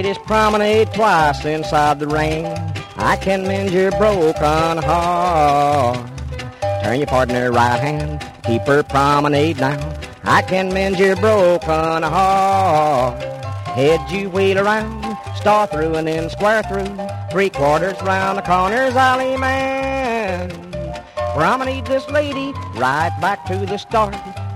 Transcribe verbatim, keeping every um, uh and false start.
ladies promenade twice inside the ring. I can mend your broken heart. Turn your partner right hand, keep her promenade down. I can mend your broken heart. Head you wheel around, star through and then square through. Three quarters round the corners, alley man. Promenade this lady right back to the start.